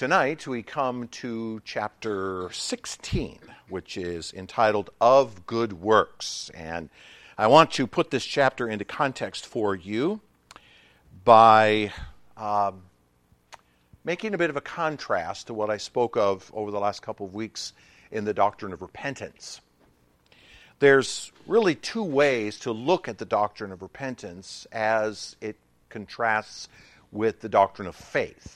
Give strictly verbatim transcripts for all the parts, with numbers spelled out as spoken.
Tonight we come to chapter sixteen, which is entitled Of Good Works. And I want to put this chapter into context for you by um, making a bit of a contrast to what I spoke of over the last couple of weeks in the doctrine of repentance. There's really two ways to look at the doctrine of repentance as it contrasts with the doctrine of faith.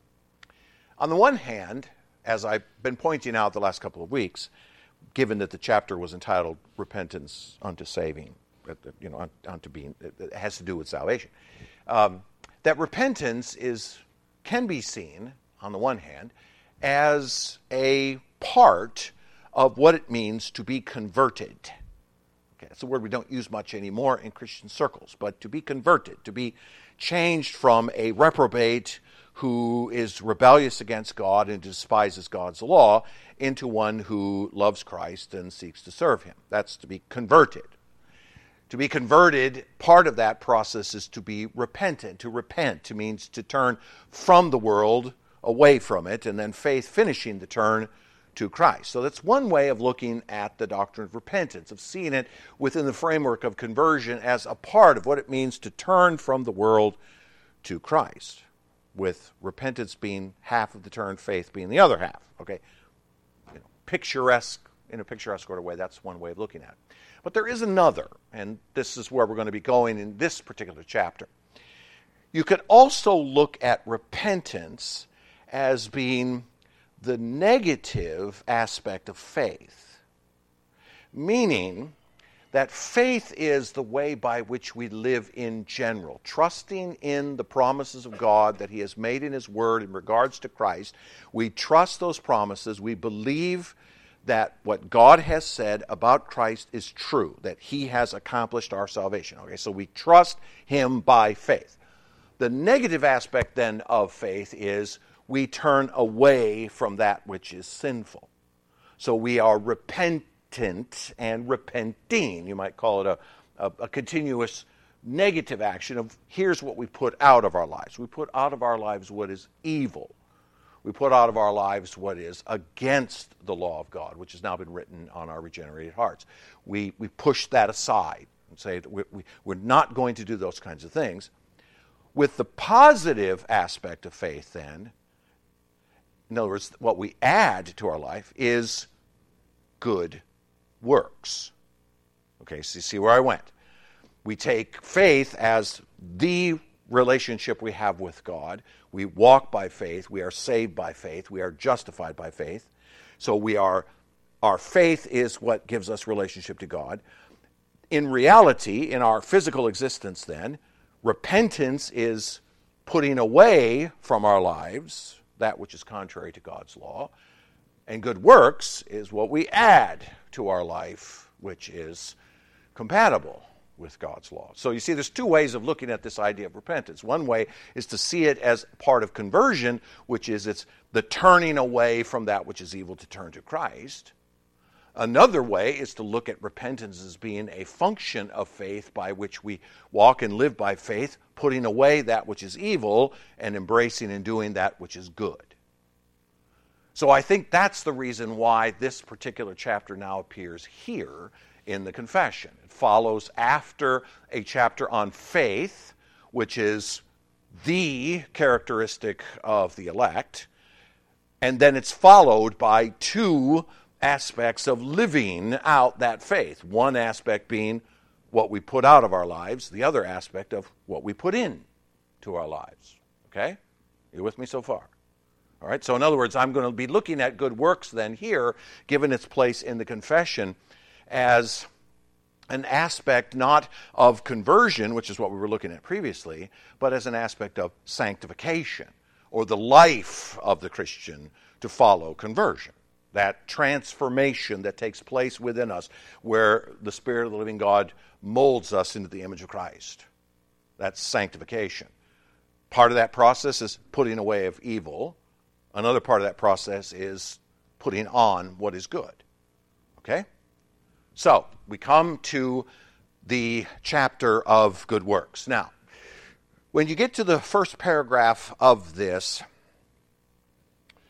On the one hand, as I've been pointing out the last couple of weeks, given that the chapter was entitled Repentance unto Saving, you know, unto being, it has to do with salvation, um, that repentance is can be seen, on the one hand, as a part of what it means to be converted. Okay, that's a word we don't use much anymore in Christian circles, but to be converted, to be changed from a reprobate who is rebellious against God and despises God's law into one who loves Christ and seeks to serve him. That's to be converted. To be converted, part of that process is to be repentant. To repent means to turn from the world, away from it, and then faith finishing the turn to Christ. So that's one way of looking at the doctrine of repentance, of seeing it within the framework of conversion as a part of what it means to turn from the world to Christ, with repentance being half of the turn, faith being the other half. Okay, you know, picturesque, in a picturesque sort of way, that's one way of looking at it. But there is another, and this is where we're going to be going in this particular chapter. You could also look at repentance as being the negative aspect of faith, meaning that faith is the way by which we live in general, trusting in the promises of God that he has made in his word in regards to Christ. We trust those promises. We believe that what God has said about Christ is true, that he has accomplished our salvation. Okay, so we trust him by faith. The negative aspect then of faith is we turn away from that which is sinful. So we are repentant and repenting. You might call it a, a, a continuous negative action of here's what we put out of our lives. We put out of our lives what is evil. We put out of our lives what is against the law of God, which has now been written on our regenerated hearts. We, we push that aside and say that we, we, we're not going to do those kinds of things. With the positive aspect of faith then, in other words, what we add to our life is good works. Okay, so you see where I went. We take faith as the relationship we have with God. We walk by faith. We are saved by faith. We are justified by faith. So we are, our faith is what gives us relationship to God. In reality, in our physical existence then, repentance is putting away from our lives that which is contrary to God's law. And good works is what we add to our life, which is compatible with God's law. So you see, there's two ways of looking at this idea of repentance. One way is to see it as part of conversion, which is it's the turning away from that which is evil to turn to Christ. Another way is to look at repentance as being a function of faith by which we walk and live by faith, putting away that which is evil and embracing and doing that which is good. So I think that's the reason why this particular chapter now appears here in the confession. It follows after a chapter on faith, which is the characteristic of the elect, and then it's followed by two aspects of living out that faith. One aspect being what we put out of our lives, the other aspect of what we put in to our lives. Okay? You with me so far? All right, so in other words, I'm going to be looking at good works then here, given its place in the confession, as an aspect not of conversion, which is what we were looking at previously, but as an aspect of sanctification, or the life of the Christian to follow conversion. That transformation that takes place within us, where the Spirit of the living God molds us into the image of Christ. That's sanctification. Part of that process is putting away of evil. Another part of that process is putting on what is good. Okay? So, we come to the chapter of good works. Now, when you get to the first paragraph of this,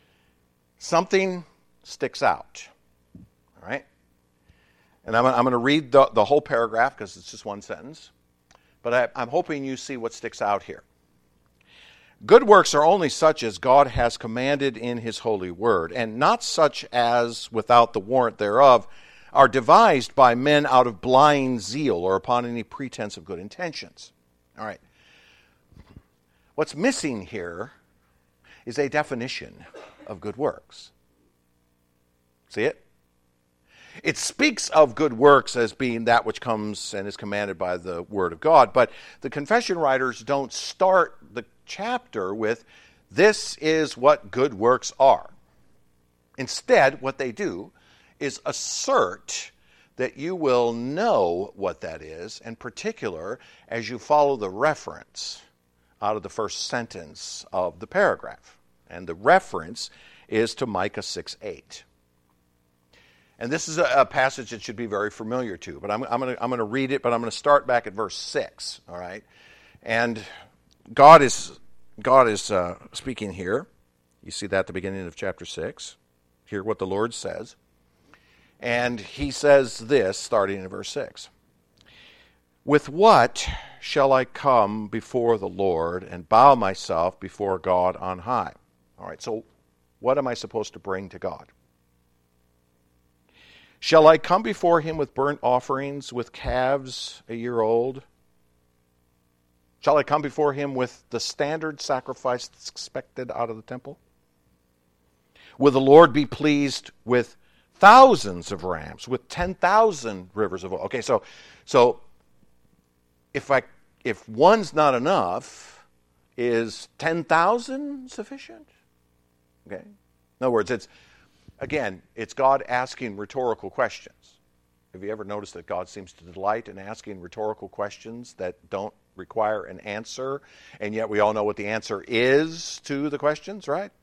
something sticks out. All right? And I'm, I'm going to read the, the whole paragraph because it's just one sentence. But I, I'm hoping you see what sticks out here. Good works are only such as God has commanded in his holy word, and not such as, without the warrant thereof, are devised by men out of blind zeal or upon any pretense of good intentions. All right. What's missing here is a definition of good works. See it? It speaks of good works as being that which comes and is commanded by the Word of God, but the confession writers don't start the chapter with, this is what good works are. Instead, what they do is assert that you will know what that is, in particular, as you follow the reference out of the first sentence of the paragraph. And the reference is to Micah six eight. And this is a, a passage that should be very familiar to, but I'm, I'm going to I'm going to read it, but I'm going to start back at verse six, all right? And God is God is uh, speaking here. You see that at the beginning of chapter six. Hear what the Lord says. And he says this, starting in verse six. With what shall I come before the Lord and bow myself before God on high? All right, so what am I supposed to bring to God? Shall I come before him with burnt offerings, with calves a year old? Shall I come before him with the standard sacrifice that's expected out of the temple? Will the Lord be pleased with thousands of rams, with ten thousand rivers of oil? Okay, so so if I if one's not enough, is ten thousand sufficient? Okay. In other words, it's Again, it's God asking rhetorical questions. Have you ever noticed that God seems to delight in asking rhetorical questions that don't require an answer, and yet we all know what the answer is to the questions, right?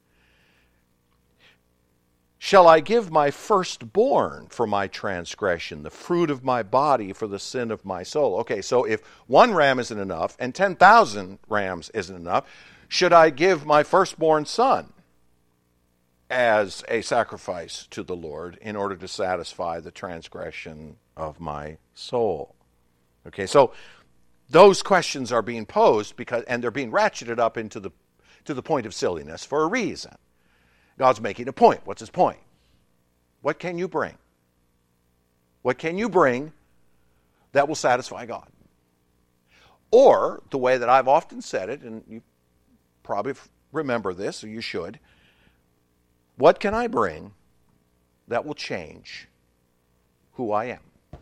Shall I give my firstborn for my transgression, the fruit of my body for the sin of my soul? Okay, so if one ram isn't enough and ten thousand rams isn't enough, should I give my firstborn son as a sacrifice to the Lord in order to satisfy the transgression of my soul? Okay, so those questions are being posed because, and they're being ratcheted up into the to the point of silliness for a reason. God's making a point. What's his point? What can you bring? What can you bring that will satisfy God? Or, the way that I've often said it, and you probably remember this, or you should, what can I bring that will change who I am?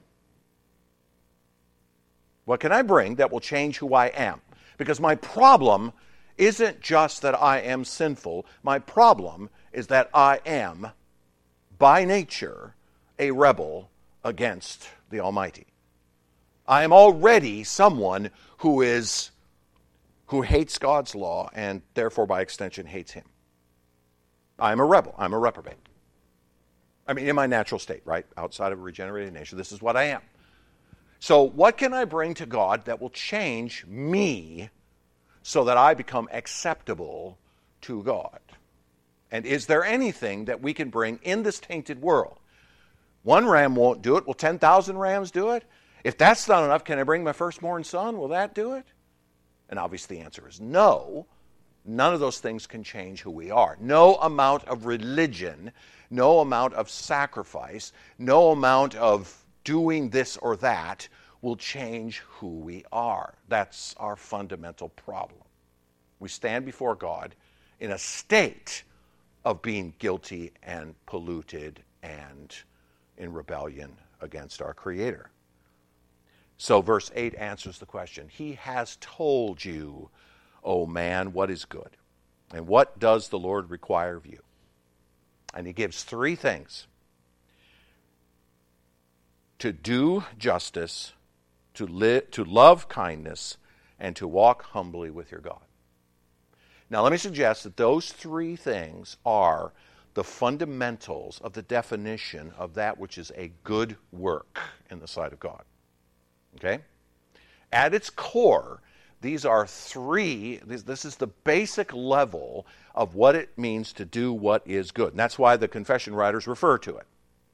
What can I bring that will change who I am? Because my problem isn't just that I am sinful. My problem is that I am, by nature, a rebel against the Almighty. I am already someone who is who hates God's law and therefore by extension hates him. I'm a rebel. I'm a reprobate. I mean, in my natural state, right? Outside of a regenerated nature, this is what I am. So what can I bring to God that will change me so that I become acceptable to God? And is there anything that we can bring in this tainted world? One ram won't do it. Will ten thousand rams do it? If that's not enough, can I bring my firstborn son? Will that do it? And obviously the answer is no. None of those things can change who we are. No amount of religion, no amount of sacrifice, no amount of doing this or that will change who we are. That's our fundamental problem. We stand before God in a state of being guilty and polluted and in rebellion against our Creator. So verse eight answers the question. He has told you, O man, what is good? And what does the Lord require of you? And he gives three things. To do justice, to live, to love kindness, and to walk humbly with your God. Now let me suggest that those three things are the fundamentals of the definition of that which is a good work in the sight of God. Okay? At its core, these are three, this, this is the basic level of what it means to do what is good. And that's why the confession writers refer to it.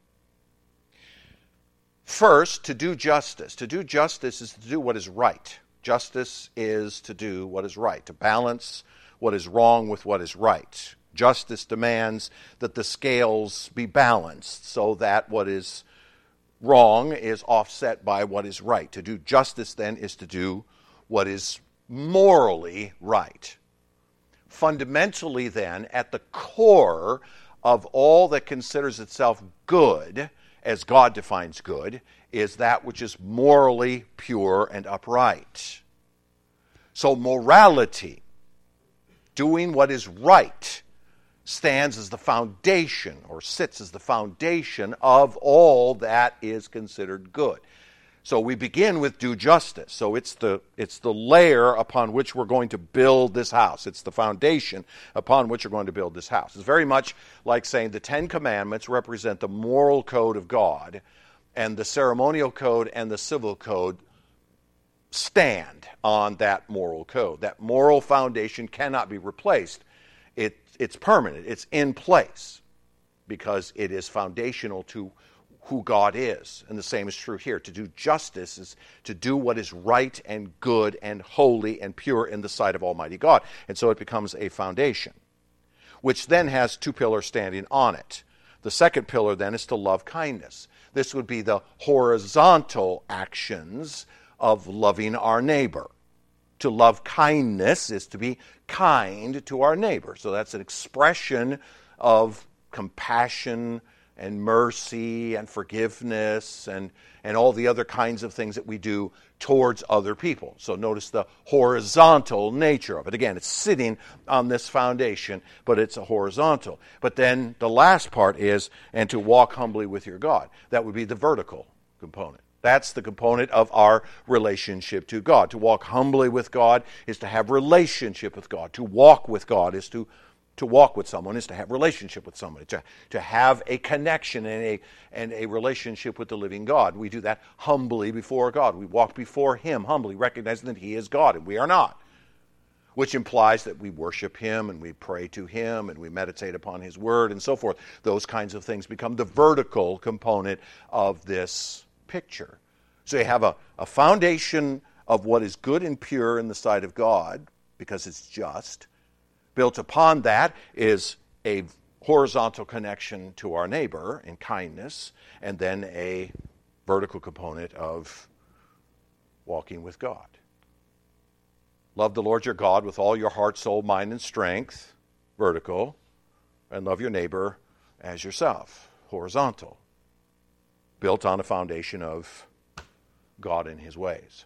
First, to do justice. To do justice is to do what is right. Justice is to do what is right, to balance what is wrong with what is right. Justice demands that the scales be balanced so that what is wrong is offset by what is right. To do justice, then, is to do what is morally right. Fundamentally, then, at the core of all that considers itself good, as God defines good, is that which is morally pure and upright. So morality, doing what is right, stands as the foundation, or sits as the foundation of all that is considered good. So we begin with do justice. So it's the it's the layer upon which we're going to build this house. It's the foundation upon which we're going to build this house. It's very much like saying the Ten Commandments represent the moral code of God, and the ceremonial code and the civil code stand on that moral code. That moral foundation cannot be replaced. It, it's permanent. It's in place because it is foundational to who God is. And the same is true here. To do justice is to do what is right and good and holy and pure in the sight of Almighty God. And so it becomes a foundation, which then has two pillars standing on it. The second pillar then is to love kindness. This would be the horizontal actions of loving our neighbor. To love kindness is to be kind to our neighbor. So that's an expression of compassion and mercy and forgiveness and, and all the other kinds of things that we do towards other people. So notice the horizontal nature of it. Again, it's sitting on this foundation, but it's a horizontal. But then the last part is, and to walk humbly with your God. That would be the vertical component. That's the component of our relationship to God. To walk humbly with God is to have relationship with God. To walk with God is to To walk with someone is to have relationship with somebody, to, to have a connection and a, and a relationship with the living God. We do that humbly before God. We walk before Him humbly, recognizing that He is God and we are not, which implies that we worship Him and we pray to Him and we meditate upon His Word and so forth. Those kinds of things become the vertical component of this picture. So you have a, a foundation of what is good and pure in the sight of God, because it's just. Built upon that is a horizontal connection to our neighbor in kindness, and then a vertical component of walking with God. Love the Lord your God with all your heart, soul, mind, and strength, vertical, and love your neighbor as yourself, horizontal, built on a foundation of God and His ways.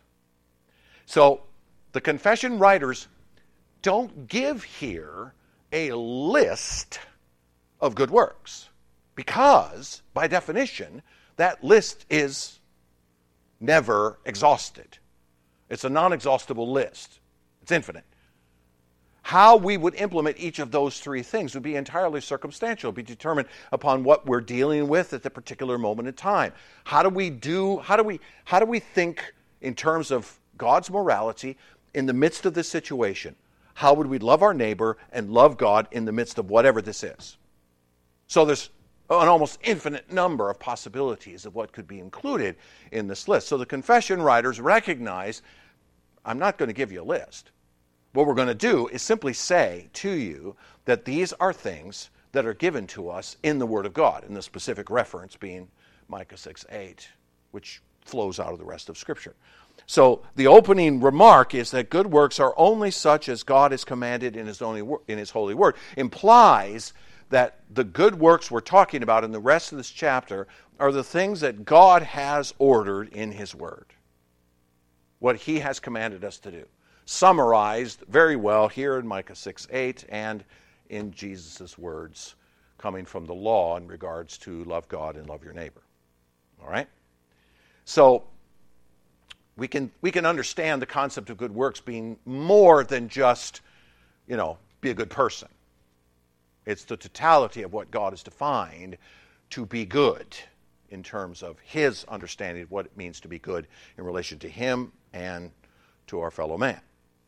So the confession writers don't give here a list of good works, because, by definition, that list is never exhausted. It's a non-exhaustible list. It's infinite. How we would implement each of those three things would be entirely circumstantial, be determined upon what we're dealing with at the particular moment in time. How do we do, how do we, how do we think in terms of God's morality in the midst of this situation? How would we love our neighbor and love God in the midst of whatever this is? So there's an almost infinite number of possibilities of what could be included in this list. So the confession writers recognize, I'm not going to give you a list. What we're going to do is simply say to you that these are things that are given to us in the Word of God, and the specific reference being Micah six eight, which flows out of the rest of Scripture. So the opening remark is that good works are only such as God has commanded in His only in His holy word. Implies that the good works we're talking about in the rest of this chapter are the things that God has ordered in His word. What He has commanded us to do. Summarized very well here in Micah six eight and in Jesus' words coming from the law in regards to love God and love your neighbor. All right? So We can we can understand the concept of good works being more than just, you know, be a good person. It's the totality of what God has defined to be good in terms of His understanding of what it means to be good in relation to Him and to our fellow man.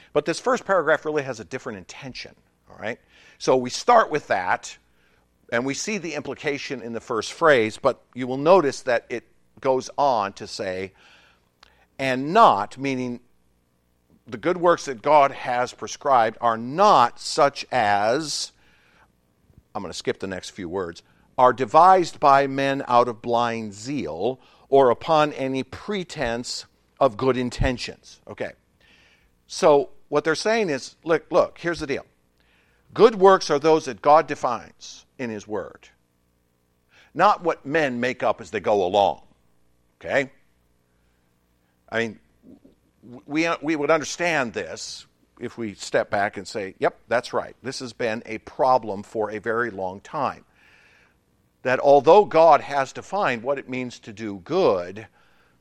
But this first paragraph really has a different intention, all right? So we start with that, and we see the implication in the first phrase, but you will notice that it goes on to say, and not, meaning the good works that God has prescribed are not such as, I'm going to skip the next few words, are devised by men out of blind zeal or upon any pretense of good intentions. Okay. So what they're saying is, look, look, here's the deal. Good works are those that God defines in His Word, not what men make up as they go along. Okay? I mean, we, we would understand this if we step back and say, yep, that's right. This has been a problem for a very long time. That although God has defined what it means to do good,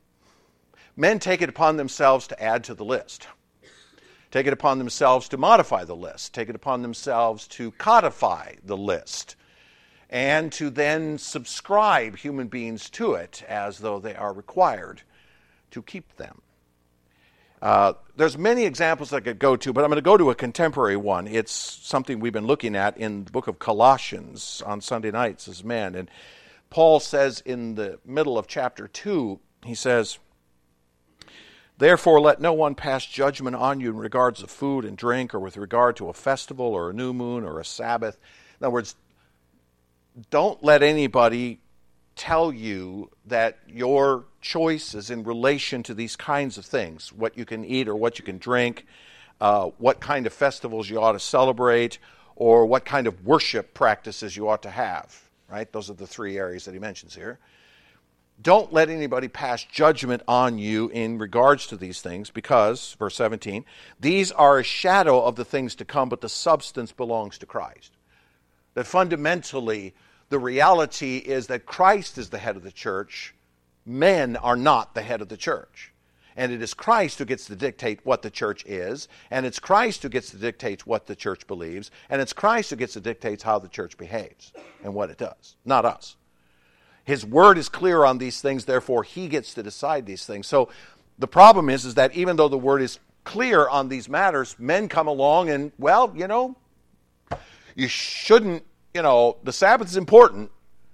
men take it upon themselves to add to the list. Take it upon themselves to modify the list. Take it upon themselves to codify the list. And to then subscribe human beings to it as though they are required to keep them. Uh, there's many examples I could go to, but I'm going to go to a contemporary one. It's something we've been looking at in the book of Colossians on Sunday nights as men. And Paul says in the middle of chapter two, he says, therefore let no one pass judgment on you in regards of food and drink, or with regard to a festival or a new moon or a Sabbath. In other words, don't let anybody tell you that your choices in relation to these kinds of things, what you can eat or what you can drink, uh, what kind of festivals you ought to celebrate, or what kind of worship practices you ought to have, right? Those are the three areas that he mentions here. Don't let anybody pass judgment on you in regards to these things, because, verse seventeen, these are a shadow of the things to come, but the substance belongs to Christ. That fundamentally, the reality is that Christ is the head of the church. Men are not the head of the church. And it is Christ who gets to dictate what the church is, and it's Christ who gets to dictate what the church believes, and it's Christ who gets to dictate how the church behaves and what it does, not us. His word is clear on these things, therefore he gets to decide these things. So the problem is, is that even though the word is clear on these matters, men come along and, well, you know, you shouldn't, you know, the Sabbath is important,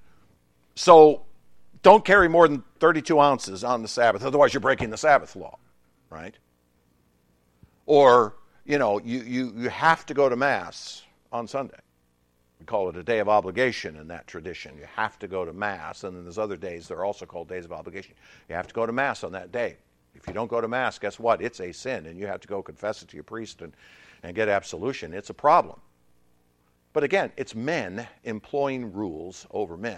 so don't carry more than thirty-two ounces on the Sabbath, otherwise you're breaking the Sabbath law, right? Or, you know, you, you, you have to go to Mass on Sunday. We call it a day of obligation in that tradition. You have to go to Mass, and then there's other days that are also called days of obligation. You have to go to Mass on that day. If you don't go to Mass, guess what? It's a sin, and you have to go confess it to your priest and, and get absolution. It's a problem. But again, it's men employing rules over men.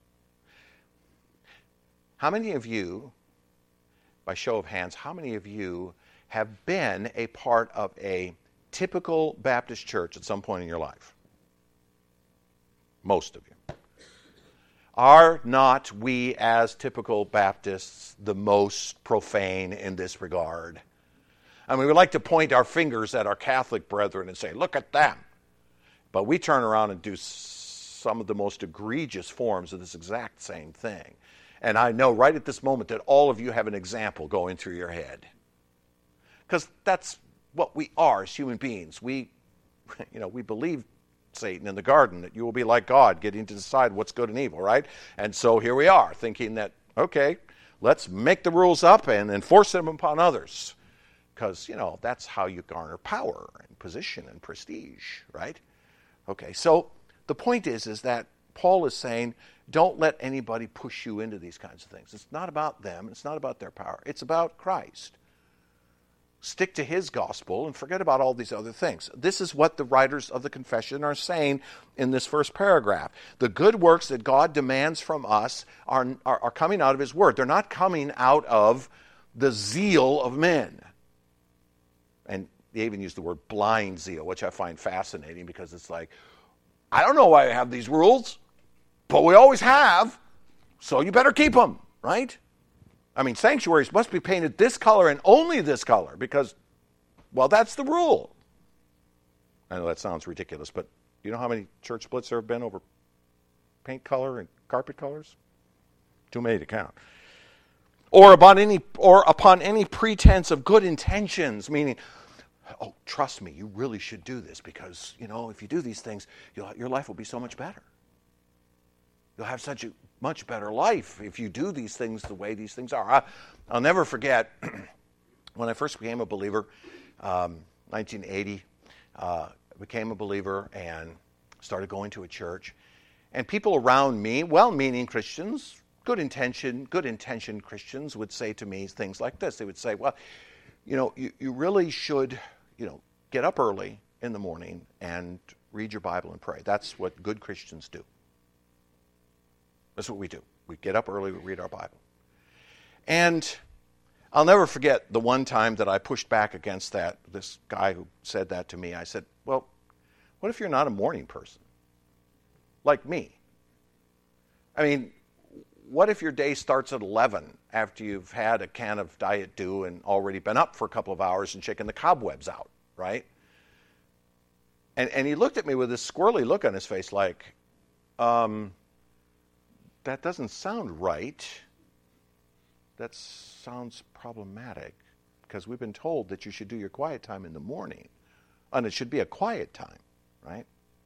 How many of you, by show of hands, how many of you have been a part of a typical Baptist church at some point in your life? Most of you. Are not we as typical Baptists the most profane in this regard? I mean, we like to point our fingers at our Catholic brethren and say, look at them. But we turn around and do some of the most egregious forms of this exact same thing. And I know right at this moment that all of you have an example going through your head. Because that's what we are as human beings. We, you know, we believe Satan in the garden, that you will be like God, getting to decide what's good and evil, right? And so here we are, thinking that, okay, let's make the rules up and enforce them upon others. Because, you know, that's how you garner power and position and prestige, right? Okay, so the point is, is that Paul is saying, don't let anybody push you into these kinds of things. It's not about them. It's not about their power. It's about Christ. Stick to his gospel and forget about all these other things. This is what the writers of the confession are saying in this first paragraph. The good works that God demands from us are, are, are coming out of his word. They're not coming out of the zeal of men. And they even use the word blind zeal, which I find fascinating because it's like, I don't know why I have these rules, but we always have, so you better keep them, right? I mean, sanctuaries must be painted this color and only this color because, well, that's the rule. I know that sounds ridiculous, but do you know how many church splits there have been over paint color and carpet colors? Too many to count. Or upon any, or upon any pretense of good intentions, meaning, oh, trust me, you really should do this because, you know, if you do these things, you'll, your life will be so much better. You'll have such a much better life if you do these things the way these things are. I, I'll never forget when I first became a believer, um, nineteen eighty, uh, became a believer and started going to a church. And people around me, well-meaning Christians, good intention, good intentioned Christians would say to me things like this. They would say, well, you know, you, you really should, you know, get up early in the morning and read your Bible and pray. That's what good Christians do. That's what we do. We get up early, we read our Bible. And I'll never forget the one time that I pushed back against that, this guy who said that to me. I said, well, what if you're not a morning person? Like me. I mean, what if your day starts at eleven after you've had a can of Diet Dew and already been up for a couple of hours and shaking the cobwebs out, right? And and he looked at me with this squirrely look on his face like, um, that doesn't sound right. That sounds problematic because we've been told that you should do your quiet time in the morning. And it should be a quiet time, right?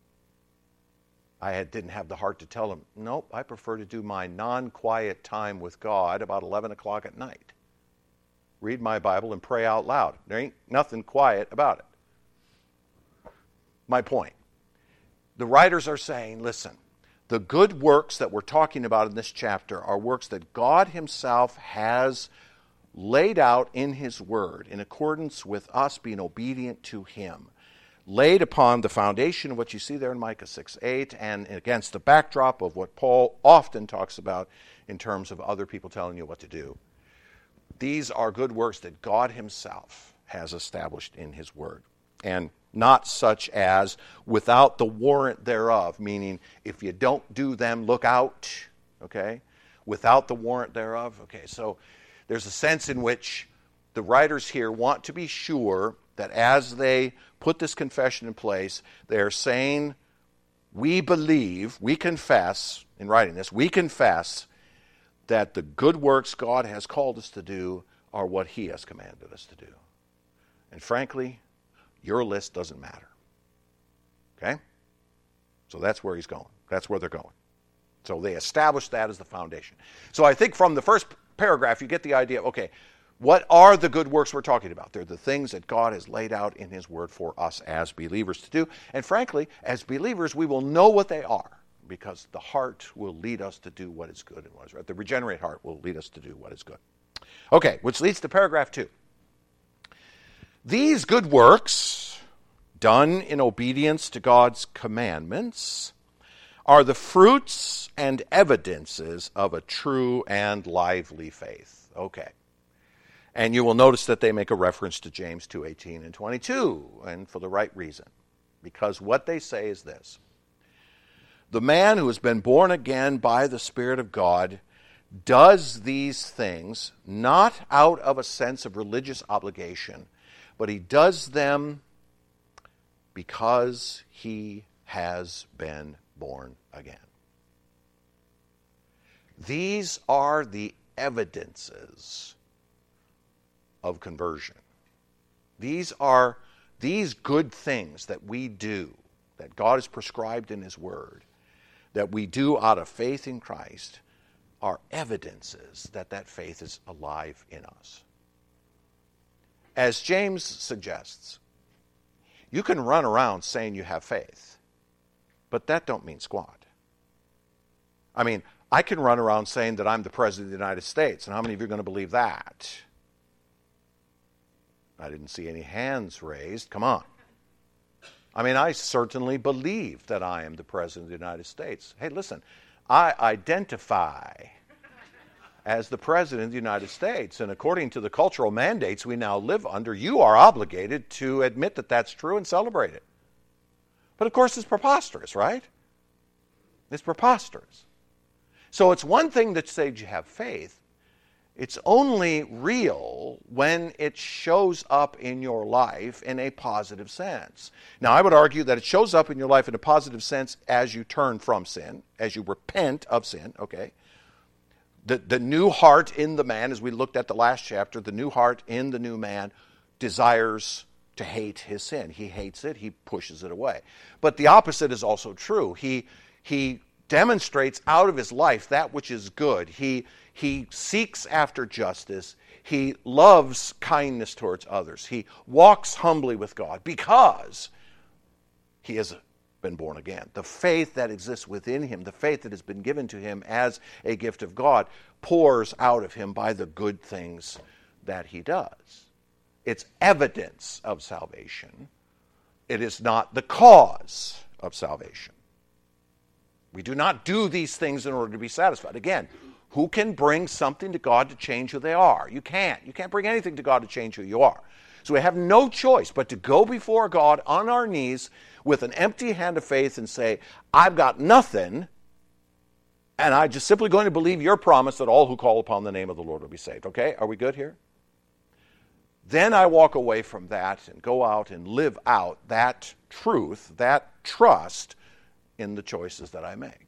I had, didn't have the heart to tell him, nope, I prefer to do my non-quiet time with God about eleven o'clock at night. Read my Bible and pray out loud. There ain't nothing quiet about it. My point. The writers are saying, listen, the good works that we're talking about in this chapter are works that God himself has laid out in his word in accordance with us being obedient to him. Laid upon the foundation of what you see there in Micah six eight and against the backdrop of what Paul often talks about in terms of other people telling you what to do. These are good works that God himself has established in his word. And not such as without the warrant thereof, meaning if you don't do them, look out, okay? Without the warrant thereof, okay? So there's a sense in which the writers here want to be sure that as they put this confession in place, they're saying, we believe, we confess, in writing this, we confess that the good works God has called us to do are what he has commanded us to do. And frankly, your list doesn't matter. Okay? So that's where he's going. That's where they're going. So they established that as the foundation. So I think from the first paragraph, you get the idea, okay, what are the good works we're talking about? They're the things that God has laid out in his word for us as believers to do. And frankly, as believers, we will know what they are because the heart will lead us to do what is good and what is right. The regenerate heart will lead us to do what is good. Okay, which leads to paragraph two. These good works, done in obedience to God's commandments, are the fruits and evidences of a true and lively faith. Okay. And you will notice that they make a reference to James two eighteen and twenty-two, and for the right reason. Because what they say is this. The man who has been born again by the Spirit of God does these things not out of a sense of religious obligation, but he does them because he has been born again. These are the evidences of conversion. These are these good things that we do, that God has prescribed in his word, that we do out of faith in Christ, are evidences that that faith is alive in us. As James suggests, you can run around saying you have faith, but that don't mean squat. I mean, I can run around saying that I'm the President of the United States, and how many of you are going to believe that? I didn't see any hands raised. Come on. I mean, I certainly believe that I am the President of the United States. Hey, listen, I identify as the President of the United States, and according to the cultural mandates we now live under, you are obligated to admit that that's true and celebrate it. But of course, it's preposterous, right? It's preposterous. So it's one thing that says you have faith. It's only real when it shows up in your life in a positive sense. Now, I would argue that it shows up in your life in a positive sense as you turn from sin, as you repent of sin, okay? The, the new heart in the man, as we looked at the last chapter, the new heart in the new man desires to hate his sin. He hates it. He pushes it away. But the opposite is also true. He, he demonstrates out of his life that which is good. He, he seeks after justice. He loves kindness towards others. He walks humbly with God because he has been born again. The faith that exists within him, the faith that has been given to him as a gift of God, pours out of him by the good things that he does. It's evidence of salvation. It is not the cause of salvation. We do not do these things in order to be satisfied. Again, who can bring something to God to change who they are? You can't. You can't bring anything to God to change who you are. So we have no choice but to go before God on our knees with an empty hand of faith and say, I've got nothing, and I'm just simply going to believe your promise that all who call upon the name of the Lord will be saved. Okay? Are we good here? Then I walk away from that and go out and live out that truth, that trust in the choices that I make.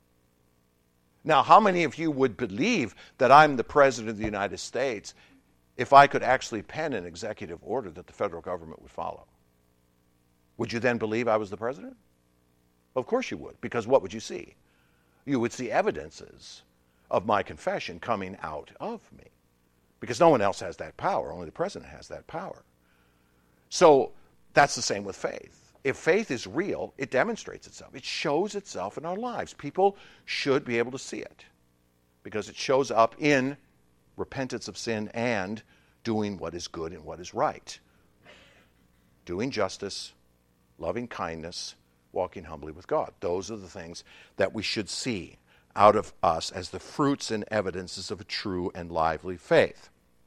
Now, how many of you would believe that I'm the President of the United States if I could actually pen an executive order that the federal government would follow? Would you then believe I was the President? Of course you would, because what would you see? You would see evidences of my confession coming out of me. Because no one else has that power. Only the President has that power. So that's the same with faith. If faith is real, it demonstrates itself. It shows itself in our lives. People should be able to see it because it shows up in repentance of sin and doing what is good and what is right. Doing justice, loving kindness, walking humbly with God. Those are the things that we should see out of us as the fruits and evidences of a true and lively faith.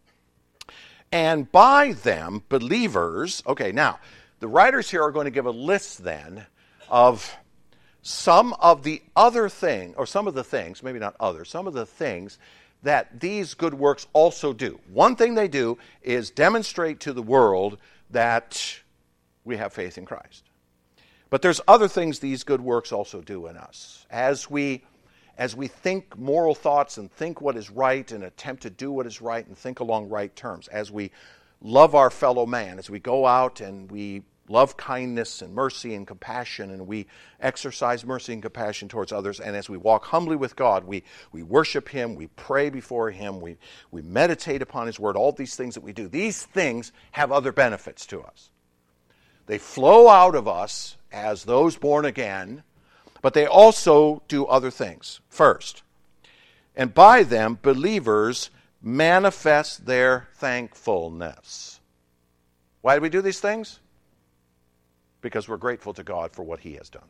And by them, believers, okay, now, the writers here are going to give a list then of some of the other things, or some of the things, maybe not others, some of the things that these good works also do. One thing they do is demonstrate to the world that we have faith in Christ. But there's other things these good works also do in us. As we, as we think moral thoughts and think what is right and attempt to do what is right and think along right terms, as we love our fellow man, as we go out and we love kindness and mercy and compassion, and we exercise mercy and compassion towards others, and as we walk humbly with God, we, we worship him, we pray before him, we, we meditate upon his word, all these things that we do. These things have other benefits to us. They flow out of us as those born again, but they also do other things. First, and by them, believers manifest their thankfulness. Why do we do these things? Because we're grateful to God for what he has done.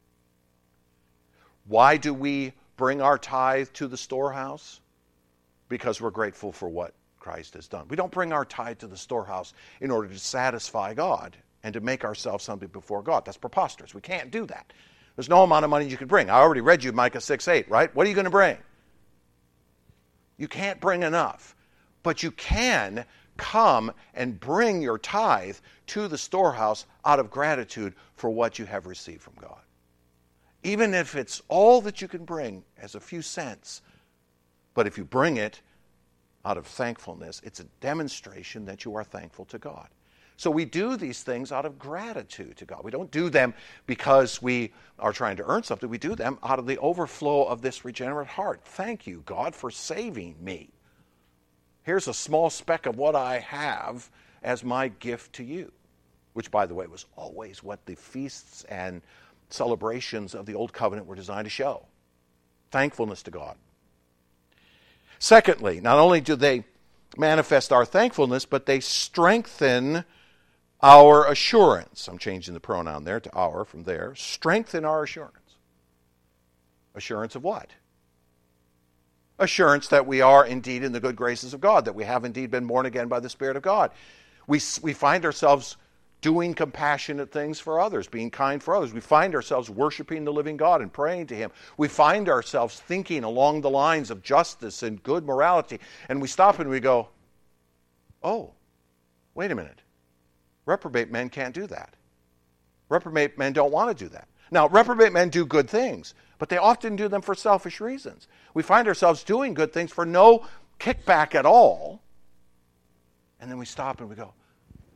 Why do we bring our tithe to the storehouse? Because we're grateful for what Christ has done. We don't bring our tithe to the storehouse in order to satisfy God and to make ourselves something before God. That's preposterous. We can't do that. There's no amount of money you can bring. I already read you Micah six eight, right? What are you going to bring? You can't bring enough. But you can come and bring your tithe to the storehouse out of gratitude for what you have received from God. Even if it's all that you can bring as a few cents, but if you bring it out of thankfulness, it's a demonstration that you are thankful to God. So we do these things out of gratitude to God. We don't do them because we are trying to earn something. We do them out of the overflow of this regenerate heart. Thank you, God, for saving me. Here's a small speck of what I have as my gift to you, which, by the way, was always what the feasts and celebrations of the Old Covenant were designed to show. Thankfulness to God. Secondly, not only do they manifest our thankfulness, but they strengthen our assurance. I'm changing the pronoun there to our from there. Strengthen our assurance. Assurance of what? Assurance that we are indeed in the good graces of God, that we have indeed been born again by the Spirit of God. We, we find ourselves doing compassionate things for others, being kind for others. We find ourselves worshiping the living God and praying to him. We find ourselves thinking along the lines of justice and good morality. And we stop and we go, oh, wait a minute. Reprobate men can't do that. Reprobate men don't want to do that. Now, reprobate men do good things, but they often do them for selfish reasons. We find ourselves doing good things for no kickback at all. And then we stop and we go,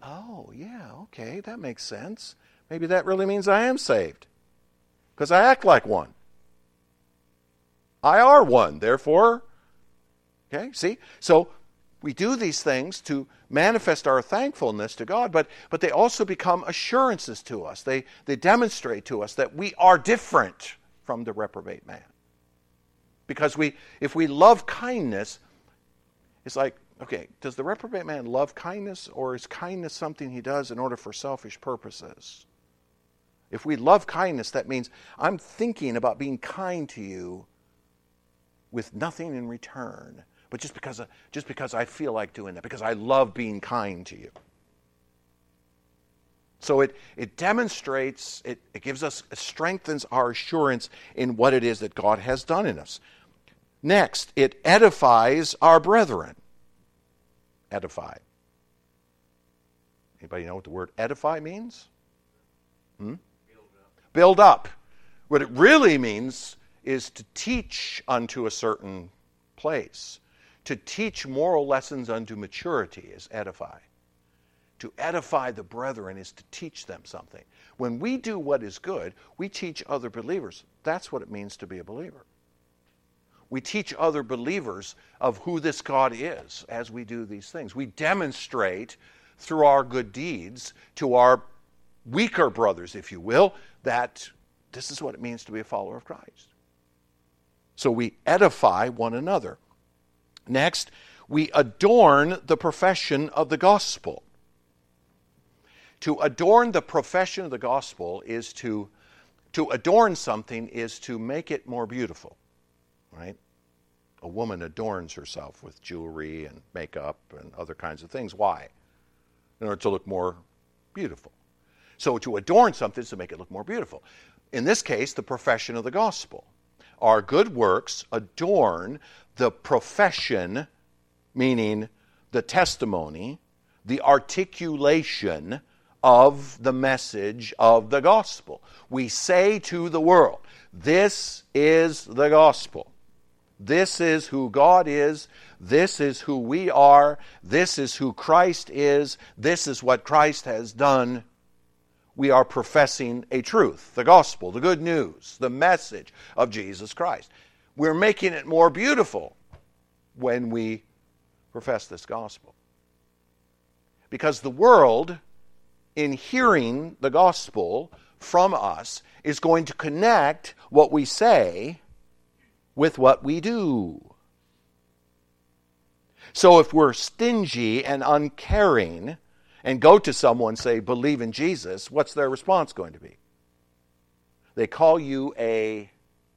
Oh, yeah, okay, that makes sense. Maybe that really means I am saved. Because I act like one. I are one, therefore. Okay, see? So we do these things to manifest our thankfulness to God, but, but they also become assurances to us. They, they demonstrate to us that we are different from the reprobate man. Because we, if we love kindness, it's like, okay, does the reprobate man love kindness, or is kindness something he does in order for selfish purposes? If we love kindness, that means I'm thinking about being kind to you with nothing in return, but just because, just because I feel like doing that, because I love being kind to you. So it, it demonstrates, it, it gives us, it strengthens our assurance in what it is that God has done in us. Next, it edifies our brethren. Edify. Anybody know what the word edify means? Hmm? Build up. Build up. What it really means is to teach unto a certain place. To teach moral lessons unto maturity is edify. To edify the brethren is to teach them something. When we do what is good, we teach other believers. That's what it means to be a believer. We teach other believers of who this God is as we do these things. We demonstrate through our good deeds to our weaker brothers, if you will, that this is what it means to be a follower of Christ. So we edify one another. Next, we adorn the profession of the gospel. To adorn the profession of the gospel is to, to adorn something is to make it more beautiful, right? A woman adorns herself with jewelry and makeup and other kinds of things. Why? In order to look more beautiful. So to adorn something is to make it look more beautiful. In this case, the profession of the gospel. Our good works adorn the profession, meaning the testimony, the articulation of the message of the gospel. We say to the world, this is the gospel. This is who God is. This is who we are. This is who Christ is. This is what Christ has done. We are professing a truth, the gospel, the good news, the message of Jesus Christ. We're making it more beautiful when we profess this gospel. Because the world, in hearing the gospel from us, is going to connect what we say with what we do. So if we're stingy and uncaring and go to someone and say, believe in Jesus, what's their response going to be? They call you a,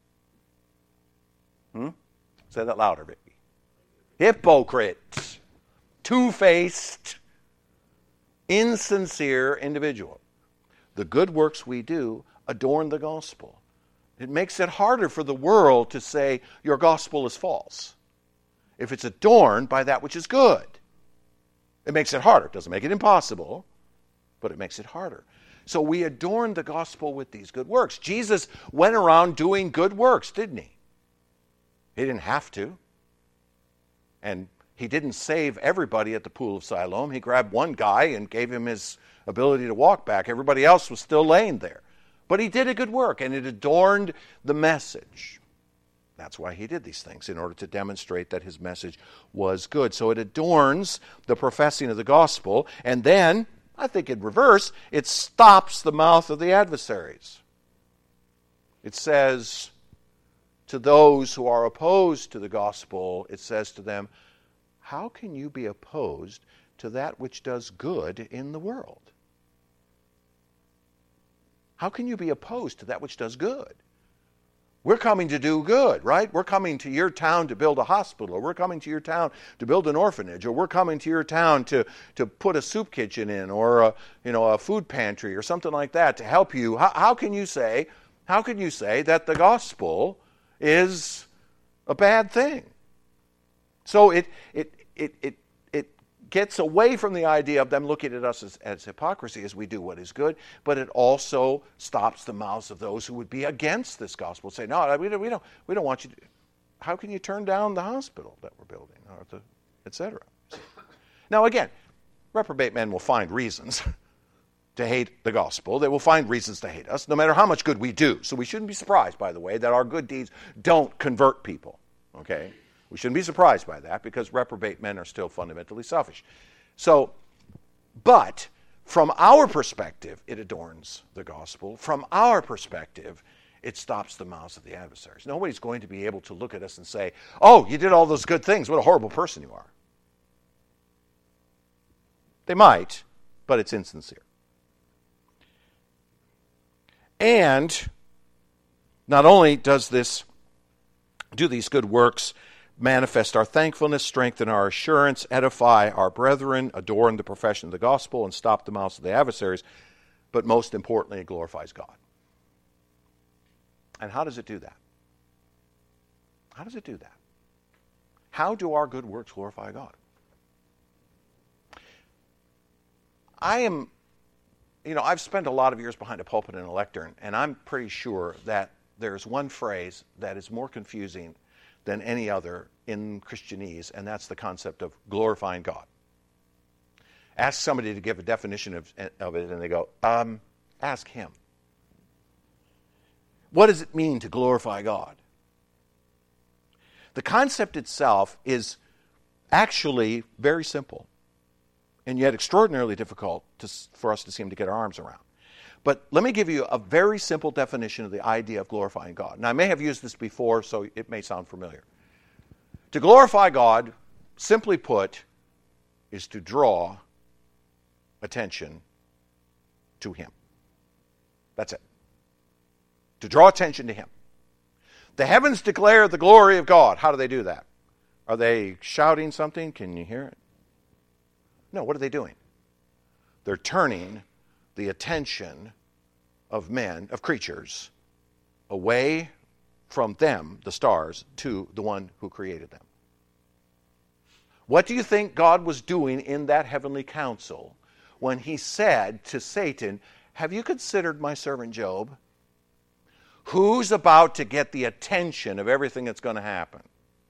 hmm? Say that louder, baby. Hypocrite, two-faced, insincere individual. The good works we do adorn the gospel. It makes it harder for the world to say your gospel is false if it's adorned by that which is good. It makes it harder. It doesn't make it impossible, but it makes it harder. So we adorn the gospel with these good works. Jesus went around doing good works, didn't he? He didn't have to. And he didn't save everybody at the pool of Siloam. He grabbed one guy and gave him his ability to walk back. Everybody else was still laying there. But he did a good work, and it adorned the message. That's why he did these things, in order to demonstrate that his message was good. So it adorns the professing of the gospel, and then, I think in reverse, it stops the mouth of the adversaries. It says to those who are opposed to the gospel, it says to them, how can you be opposed to that which does good in the world? How can you be opposed to that which does good? We're coming to do good, right? We're coming to your town to build a hospital, or we're coming to your town to build an orphanage, or we're coming to your town to, to put a soup kitchen in, or a, you know, a food pantry, or something like that to help you. How, how can you say, how can you say that the gospel is a bad thing? So it it it it it gets away from the idea of them looking at us as, as hypocrisy as we do what is good, but it also stops the mouths of those who would be against this gospel. Say, no, we don't, we don't, we don't want you to. How can you turn down the hospital that we're building, or the, et cetera? Now again, Reprobate men will find reasons to hate the gospel. They will find reasons to hate us, no matter how much good we do. So we shouldn't be surprised, by the way, that our good deeds don't convert people. Okay? We shouldn't be surprised by that, because reprobate men are still fundamentally selfish. So, but from our perspective, it adorns the gospel. From our perspective, it stops the mouths of the adversaries. Nobody's going to be able to look at us and say, oh, you did all those good things. What a horrible person you are. They might, but it's insincere. And not only does this do these good works manifest our thankfulness, strengthen our assurance, edify our brethren, adorn the profession of the gospel, and stop the mouths of the adversaries, but most importantly, it glorifies God. And how does it do that? How does it do that? How do our good works glorify God? I am, you know, I've spent a lot of years behind a pulpit and a lectern, and I'm pretty sure that there's one phrase that is more confusing than any other in Christianese, and that's the concept of glorifying God. Ask somebody to give a definition of, of it, and they go, um, ask him. What does it mean to glorify God? The concept itself is actually very simple, and yet extraordinarily difficult to, for us to seem to get our arms around. But let me give you a very simple definition of the idea of glorifying God. Now, I may have used this before, so it may sound familiar. To glorify God, simply put, is to draw attention to Him. That's it. To draw attention to Him. The heavens declare the glory of God. How do they do that? Are they shouting something? Can you hear it? No, what are they doing? They're turning the attention of men, of creatures, away from them, the stars, to the one who created them. What do you think God was doing in that heavenly council when He said to Satan, have you considered my servant Job? Who's about to get the attention of everything that's going to happen?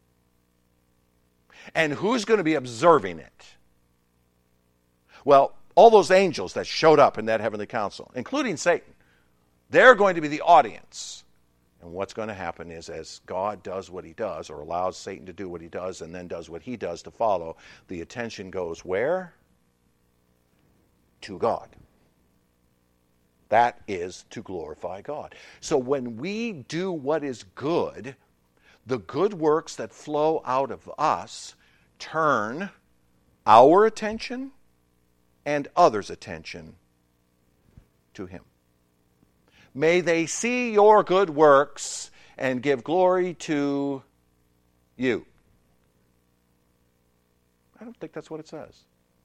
And who's going to be observing it? Well, all those angels that showed up in that heavenly council, including Satan, they're going to be the audience. And what's going to happen is, as God does what He does, or allows Satan to do what he does, and then does what he does to follow, the attention goes where? To God. That is to glorify God. So when we do what is good, the good works that flow out of us turn our attention and others' attention to Him. May they see your good works and give glory to you. I don't think that's what it says.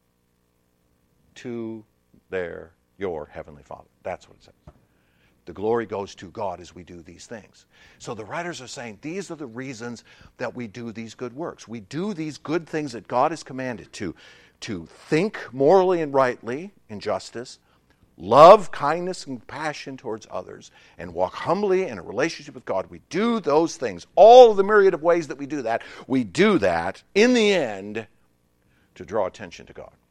To their, your heavenly Father. That's what it says. The glory goes to God as we do these things. So the writers are saying these are the reasons that we do these good works. We do these good things that God has commanded to, to think morally and rightly in justice, love, kindness, and compassion towards others, and walk humbly in a relationship with God. We do those things. All of the myriad of ways that we do that, we do that, in the end, to draw attention to God.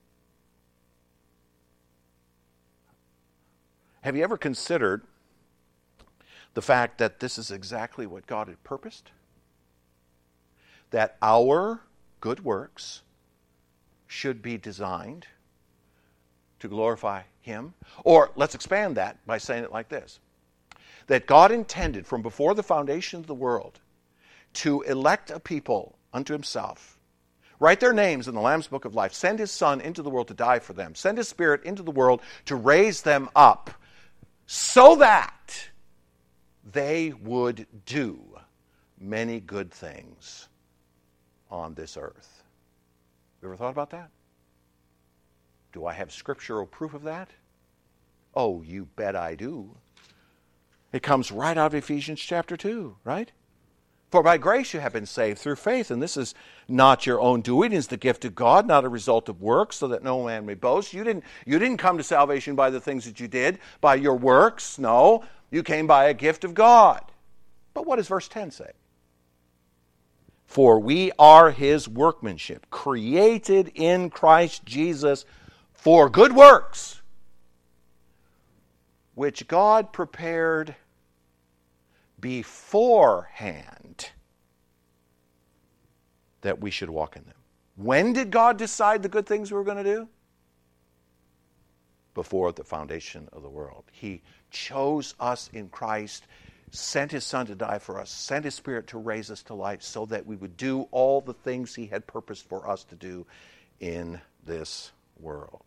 Have you ever considered the fact that this is exactly what God had purposed? That our good works should be designed to glorify Him? Or let's expand that by saying it like this. That God intended from before the foundation of the world to elect a people unto Himself, write their names in the Lamb's Book of Life, send His Son into the world to die for them, send His Spirit into the world to raise them up, so that they would do many good things on this earth. You ever thought about that? Do I have scriptural proof of that? Oh, you bet I do. It comes right out of Ephesians chapter two, right? For by grace you have been saved through faith, and this is not your own doing, it is the gift of God, not a result of works, so that no man may boast. You didn't, you didn't come to salvation by the things that you did, by your works. No, you came by a gift of God. But what does verse ten say? For we are his workmanship, created in Christ Jesus for good works, which God prepared beforehand that we should walk in them. When did God decide the good things we were going to do? Before the foundation of the world. He chose us in Christ, sent his Son to die for us, sent his Spirit to raise us to life so that we would do all the things he had purposed for us to do in this world.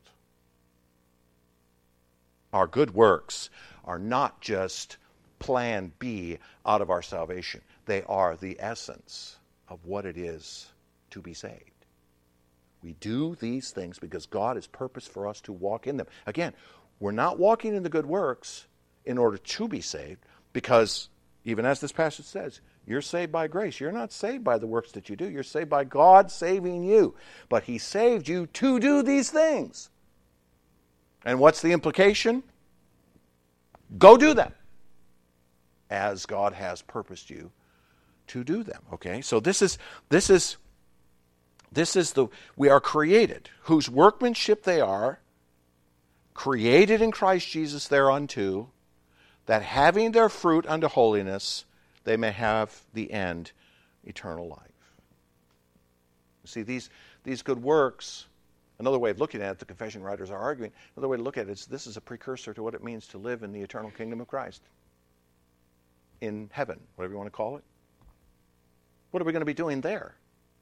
Our good works are not just plan B out of our salvation. They are the essence of what it is to be saved. We do these things because God has purposed for us to walk in them. Again, we're not walking in the good works in order to be saved, because even as this passage says, you're saved by grace. You're not saved by the works that you do. You're saved by God saving you. But he saved you to do these things. And what's the implication? Go do them as God has purposed you to do them. Okay? So this is this is this is the we are created, whose workmanship they are, created in Christ Jesus thereunto, that having their fruit unto holiness, they may have the end, eternal life. You see, these, these good works, another way of looking at it, the confession writers are arguing, another way to look at it is this is a precursor to what it means to live in the eternal kingdom of Christ. In heaven, whatever you want to call it. What are we going to be doing there?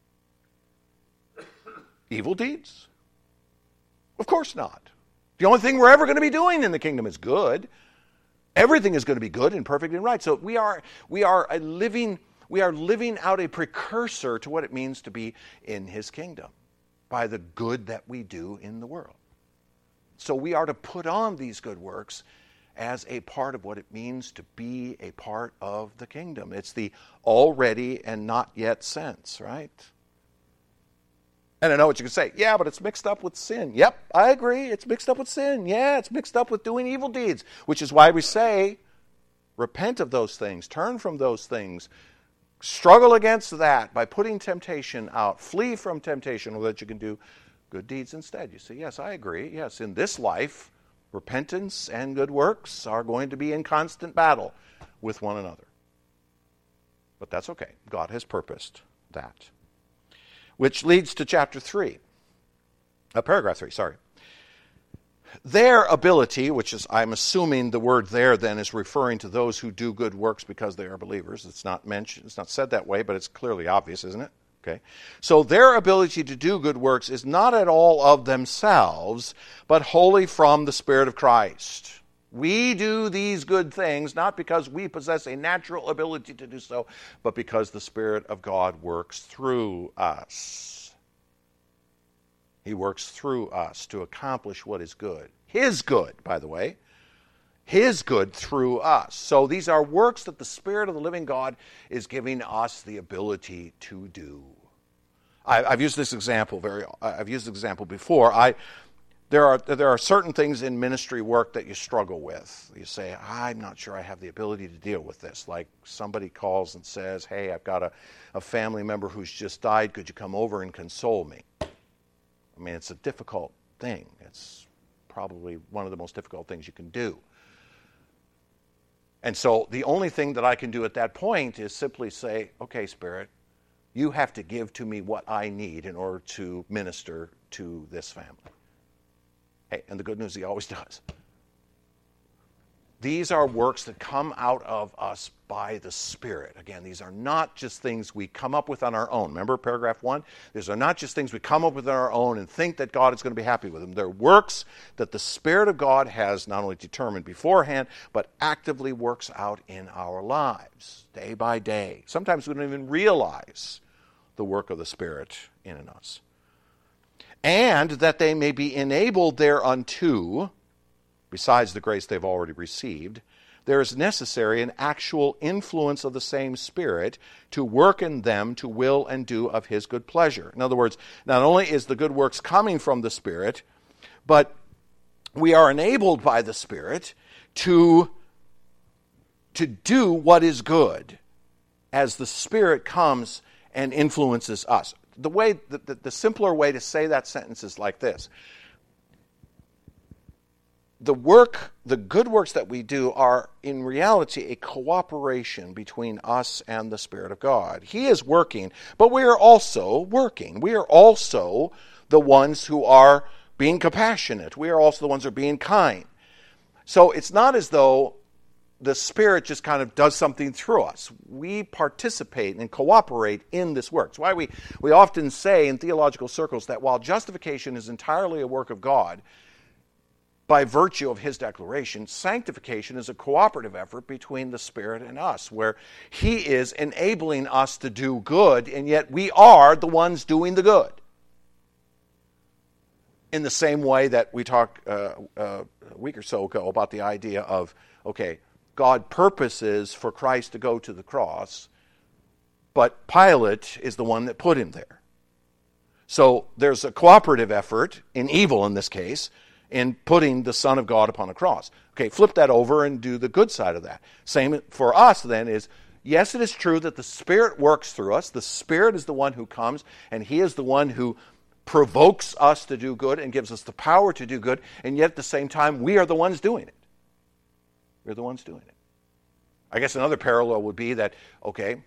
Evil deeds? Of course not. The only thing we're ever going to be doing in the kingdom is good. Everything is going to be good and perfect and right. So we are we are a living we are living out a precursor to what it means to be in his kingdom by the good that we do in the world. So we are to put on these good works as a part of what it means to be a part of the kingdom. It's the already and not yet sense, right? And I know what you can say. Yeah, but it's mixed up with sin. Yep, I agree. It's mixed up with sin. Yeah, it's mixed up with doing evil deeds. Which is why we say, repent of those things. Turn from those things. Struggle against that by putting temptation out. Flee from temptation so that you can do good deeds instead. You say, yes, I agree. Yes, in this life, repentance and good works are going to be in constant battle with one another. But that's okay. God has purposed that. Which leads to chapter three. Uh, paragraph three, sorry. Their ability, which is, I'm assuming the word there then is referring to those who do good works because they are believers. It's not mentioned, it's not said that way, but it's clearly obvious, isn't it? Okay. So their ability to do good works is not at all of themselves, but wholly from the Spirit of Christ. We do these good things not because we possess a natural ability to do so, but because the Spirit of God works through us. He works through us to accomplish what is good. His good, by the way. His good through us. So these are works that the Spirit of the living God is giving us the ability to do. I, I've used this example very. I've used this example before. I. There are there are certain things in ministry work that you struggle with. You say, I'm not sure I have the ability to deal with this. Like somebody calls and says, hey, I've got a, a family member who's just died. Could you come over and console me? I mean, it's a difficult thing. It's probably one of the most difficult things you can do. And so the only thing that I can do at that point is simply say, okay, Spirit, you have to give to me what I need in order to minister to this family. Hey, and the good news, he always does. These are works that come out of us by the Spirit. Again, these are not just things we come up with on our own. Remember paragraph one? These are not just things we come up with on our own and think that God is going to be happy with them. They're works that the Spirit of God has not only determined beforehand, but actively works out in our lives, day by day. Sometimes we don't even realize the work of the Spirit in and us. And that they may be enabled thereunto, besides the grace they've already received, there is necessary an actual influence of the same Spirit to work in them to will and do of his good pleasure. In other words, not only is the good works coming from the Spirit, but we are enabled by the Spirit to, to do what is good as the Spirit comes and influences us. The way, the, the, the simpler way to say that sentence is like this. The work, the good works that we do are in reality a cooperation between us and the Spirit of God. He is working, but we are also working. We are also the ones who are being compassionate. We are also the ones who are being kind. So it's not as though the Spirit just kind of does something through us. We participate and cooperate in this work. It's why we, we often say in theological circles that while justification is entirely a work of God, by virtue of his declaration, sanctification is a cooperative effort between the Spirit and us, where he is enabling us to do good, and yet we are the ones doing the good. In the same way that we talked uh, uh, a week or so ago about the idea of, okay, God purposes for Christ to go to the cross, but Pilate is the one that put him there. So there's a cooperative effort, in evil in this case, in putting the Son of God upon the cross. Okay, flip that over and do the good side of that. Same for us then is, yes, it is true that the Spirit works through us. The Spirit is the one who comes, and he is the one who provokes us to do good and gives us the power to do good, and yet at the same time, we are the ones doing it. We're the ones doing it. I guess another parallel would be that, okay,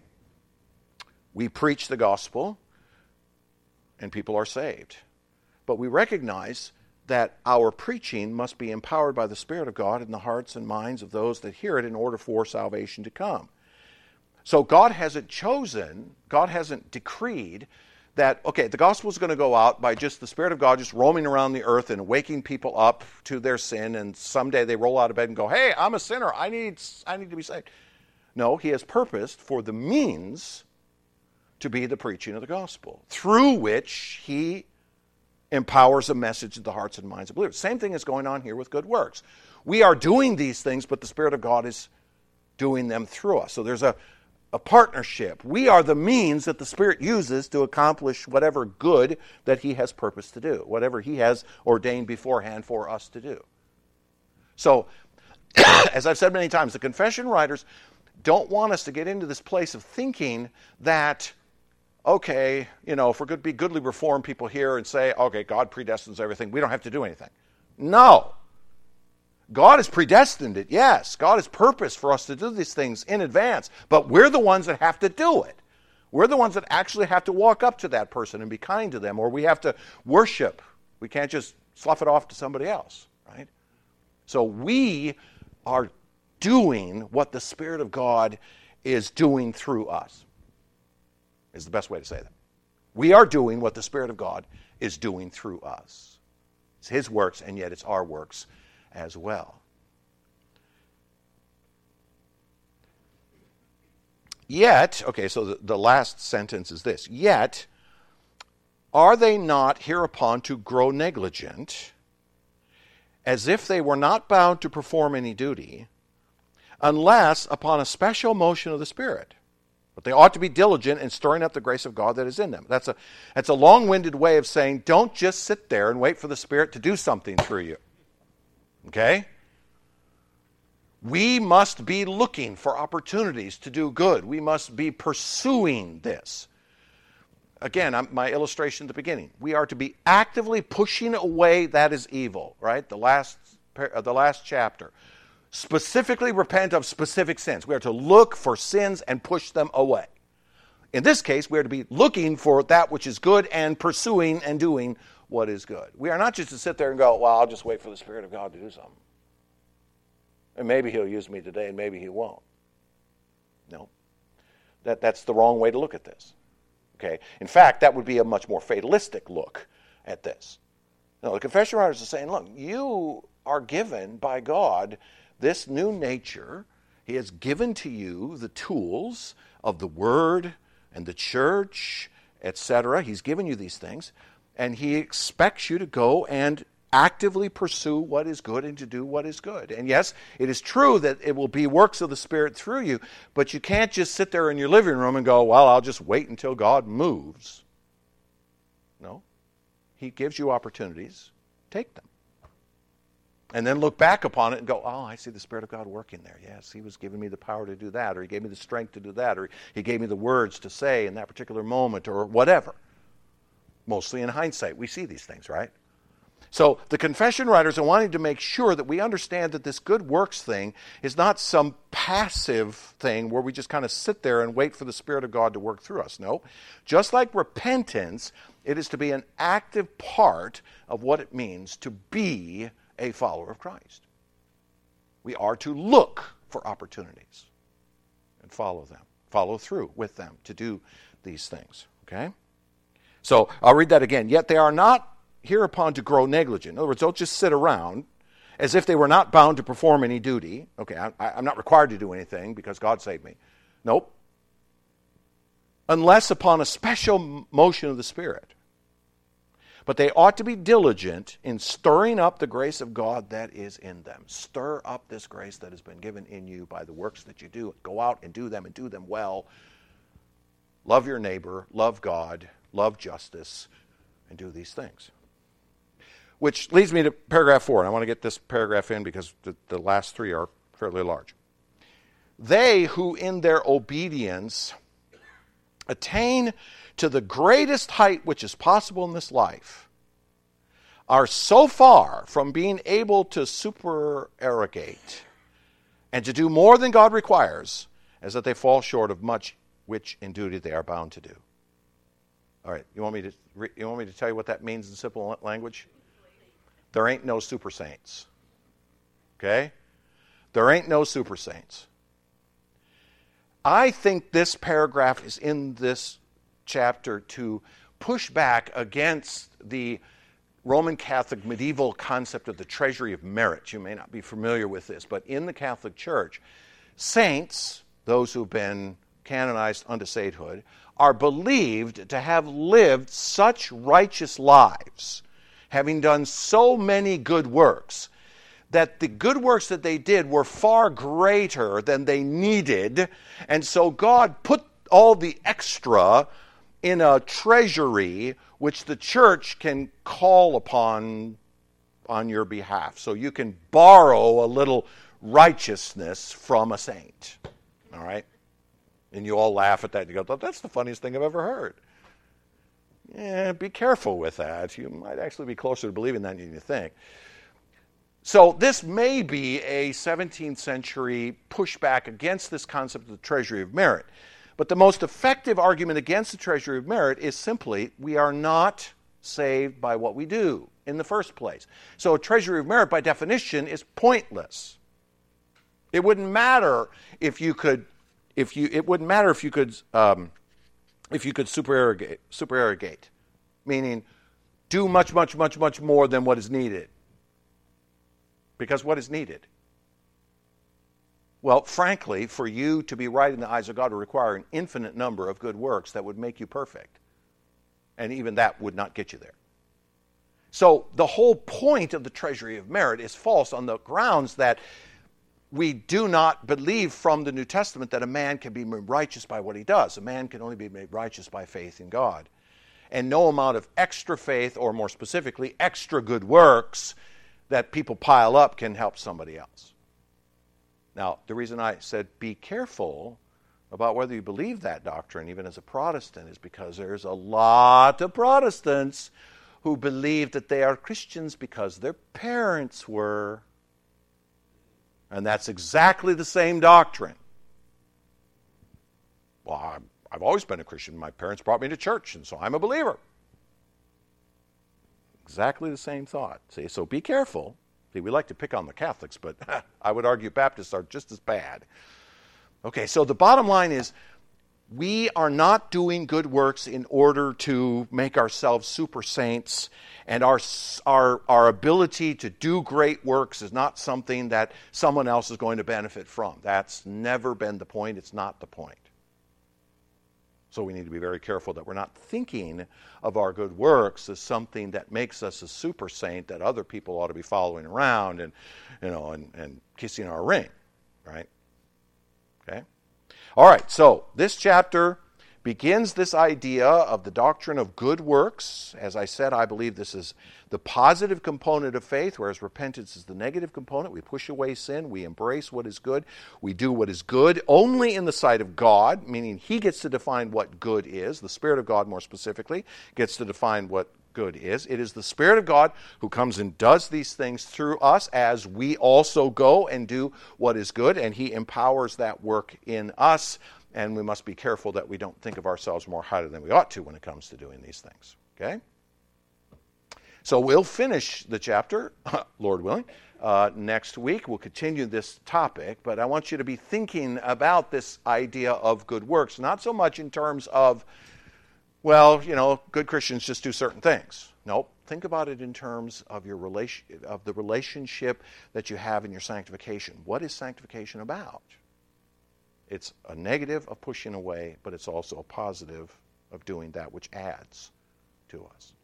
we preach the gospel, and people are saved. But we recognize that our preaching must be empowered by the Spirit of God in the hearts and minds of those that hear it in order for salvation to come. So God hasn't chosen, God hasn't decreed that, okay, the gospel is going to go out by just the Spirit of God just roaming around the earth and waking people up to their sin, and someday they roll out of bed and go, hey, I'm a sinner, I need, I need to be saved. No, he has purposed for the means to be the preaching of the gospel, through which he empowers a message in the hearts and minds of believers. Same thing is going on here with good works. We are doing these things, but the Spirit of God is doing them through us. So there's a, a partnership. We are the means that the Spirit uses to accomplish whatever good that he has purposed to do, whatever he has ordained beforehand for us to do. So, as I've said many times, the confession writers don't want us to get into this place of thinking that, okay, you know, if we're going to be goodly reformed people here and say, okay, God predestines everything, we don't have to do anything. No. God has predestined it, yes. God has purposed for us to do these things in advance, but we're the ones that have to do it. We're the ones that actually have to walk up to that person and be kind to them, or we have to worship. We can't just slough it off to somebody else, right? So we are doing what the Spirit of God is doing through us, is the best way to say that. We are doing what the Spirit of God is doing through us. It's his works, and yet it's our works as well. Yet, okay, so the, the last sentence is this. Yet, are they not hereupon to grow negligent, as if they were not bound to perform any duty, unless upon a special motion of the Spirit? But they ought to be diligent in stirring up the grace of God that is in them. That's a, that's a long-winded way of saying, don't just sit there and wait for the Spirit to do something through you. Okay? We must be looking for opportunities to do good. We must be pursuing this. Again, I'm, my illustration at the beginning. We are to be actively pushing away that is evil, right? The last, uh, the last chapter. Specifically repent of specific sins. We are to look for sins and push them away. In this case, we are to be looking for that which is good and pursuing and doing what is good. We are not just to sit there and go, well, I'll just wait for the Spirit of God to do something. And maybe he'll use me today and maybe he won't. No. That, that's the wrong way to look at this. Okay? In fact, that would be a much more fatalistic look at this. No, the confession writers are saying, look, you are given by God this new nature. He has given to you the tools of the Word and the church, et cetera. He's given you these things, and he expects you to go and actively pursue what is good and to do what is good. And yes, it is true that it will be works of the Spirit through you, but you can't just sit there in your living room and go, well, I'll just wait until God moves. No. He gives you opportunities. Take them. And then look back upon it and go, oh, I see the Spirit of God working there. Yes, He was giving me the power to do that, or He gave me the strength to do that, or He gave me the words to say in that particular moment, or whatever. Mostly in hindsight, we see these things, right? So the confession writers are wanting to make sure that we understand that this good works thing is not some passive thing where we just kind of sit there and wait for the Spirit of God to work through us. No. Just like repentance, it is to be an active part of what it means to be a follower of Christ. We are to look for opportunities and follow them, follow through with them to do these things. Okay? So I'll read that again. Yet they are not hereupon to grow negligent. In other words, don't just sit around as if they were not bound to perform any duty. Okay, I, I'm not required to do anything because God saved me. Nope. Unless upon a special motion of the Spirit. But they ought to be diligent in stirring up the grace of God that is in them. Stir up this grace that has been given in you by the works that you do. Go out and do them and do them well. Love your neighbor, love God, love justice, and do these things. Which leads me to paragraph four. And I want to get this paragraph in because the, the last three are fairly large. They who in their obedience attain to the greatest height which is possible in this life are so far from being able to supererogate and to do more than God requires as that they fall short of much which in duty they are bound to do. All right, you want me to you want me to tell you what that means in simple language? There ain't no super saints. Okay? There ain't no super saints. I think this paragraph is in this chapter to push back against the Roman Catholic medieval concept of the treasury of merit. You may not be familiar with this, but in the Catholic Church, saints, those who've been canonized unto sainthood, are believed to have lived such righteous lives, having done so many good works, that the good works that they did were far greater than they needed, and so God put all the extra in a treasury which the church can call upon on your behalf. So you can borrow a little righteousness from a saint. All right? And you all laugh at that. You go, that's the funniest thing I've ever heard. Yeah, be careful with that. You might actually be closer to believing that than you think. So this may be a seventeenth century pushback against this concept of the treasury of merit. But the most effective argument against the treasury of merit is simply we are not saved by what we do in the first place. So a treasury of merit by definition is pointless. It wouldn't matter if you could, if you, it wouldn't matter if you could, um, if you could supererogate, supererogate, meaning do much, much, much, much more than what is needed. Because what is needed? Well, frankly, for you to be right in the eyes of God would require an infinite number of good works that would make you perfect. And even that would not get you there. So the whole point of the treasury of merit is false on the grounds that we do not believe from the New Testament that a man can be made righteous by what he does. A man can only be made righteous by faith in God. And no amount of extra faith, or more specifically, extra good works that people pile up can help somebody else. Now, the reason I said be careful about whether you believe that doctrine, even as a Protestant, is because there's a lot of Protestants who believe that they are Christians because their parents were. And that's exactly the same doctrine. Well, I'm, I've always been a Christian. My parents brought me to church, and so I'm a believer. Exactly the same thought. See, so be careful. See, we like to pick on the Catholics, but I would argue Baptists are just as bad. Okay, so the bottom line is we are not doing good works in order to make ourselves super saints, and our, our, our ability to do great works is not something that someone else is going to benefit from. That's never been the point. It's not the point. So we need to be very careful that we're not thinking of our good works as something that makes us a super saint that other people ought to be following around and, you know, and, and kissing our ring, right? Okay? All right, so this chapter begins this idea of the doctrine of good works. As I said, I believe this is the positive component of faith, whereas repentance is the negative component. We push away sin. We embrace what is good. We do what is good only in the sight of God, meaning He gets to define what good is. The Spirit of God, more specifically, gets to define what good is. It is the Spirit of God who comes and does these things through us as we also go and do what is good, and He empowers that work in us, and we must be careful that we don't think of ourselves more highly than we ought to when it comes to doing these things. Okay? So we'll finish the chapter, Lord willing, uh, next week. We'll continue this topic, but I want you to be thinking about this idea of good works, not so much in terms of, well, you know, good Christians just do certain things. Nope. Think about it in terms of your relation, of the relationship that you have in your sanctification. What is sanctification about? It's a negative of pushing away, but it's also a positive of doing that which adds to us.